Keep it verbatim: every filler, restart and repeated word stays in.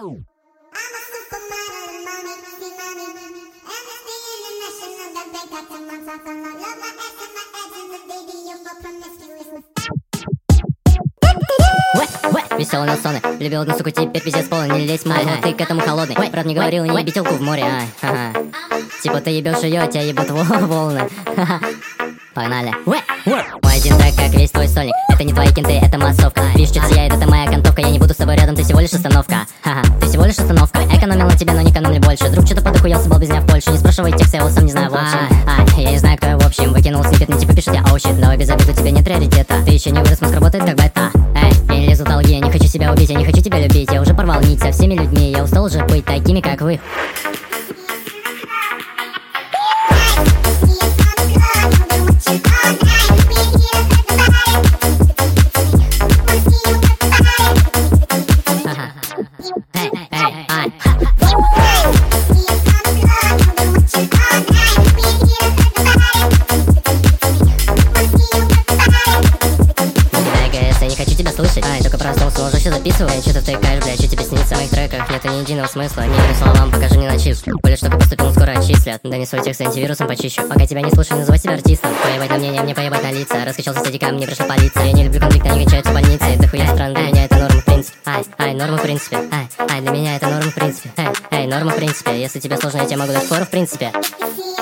Веселый Нелсоны, любил одну суку, теперь пиздец полный, не лезь, мол, ты к этому холодный. Брат мне говорил, не еби телку в море, ай, ага. Типа ты ебешь ее, тебя ебут волны. Погнали. Мой один трек, как весь твой сольник. Это не твои кенты, это массовка. Видишь, что сияет, это моя окантовка. Я не буду с тобой рядом, ты всего лишь остановка. Ха-ха, ты всего лишь остановка. Экономил на тебе, но не экономлю больше. Друг что-то подохуелся, был без меня в Польше. Не спрашивай текст, я его сам не знаю в общем. А, а, я не знаю, кто я в общем. Выкинул снипет, не типа пишет я оу щит. Давай без обид, у тебя нет приоритета. Ты еще не вырос, мозг работает как бета. Эй, я не лезу в долги, я не хочу себя убить, я не хочу тебя любить. Я уже порвал нить со всеми людьми. Я устал уже быть такими, как вы. Слышать, ай, только проснулся, уже все записываю. Я что-то втыкаешь, блядь, что тебе снится? В моих треках нет ни единого смысла. Ни одним словам покажи мне на чипс. Поле штука поступил, скоро отчислят. Да не свой текст антивирусом почищу. Пока тебя не слушаю, называй себя артистом. Поебать на мнение, мне поебать на лица. Раскачался стадиком, мне пришла полиция. Я не люблю конфликт, они кончаются в больнице. Да хуя стран, для меня это норма в принципе. Ай, ай, норма в принципе. Ай, ай, для меня это норма в принципе. Эй, эй, норма в принципе. Если тебе сложно, я тебе могу дать фору в принципе.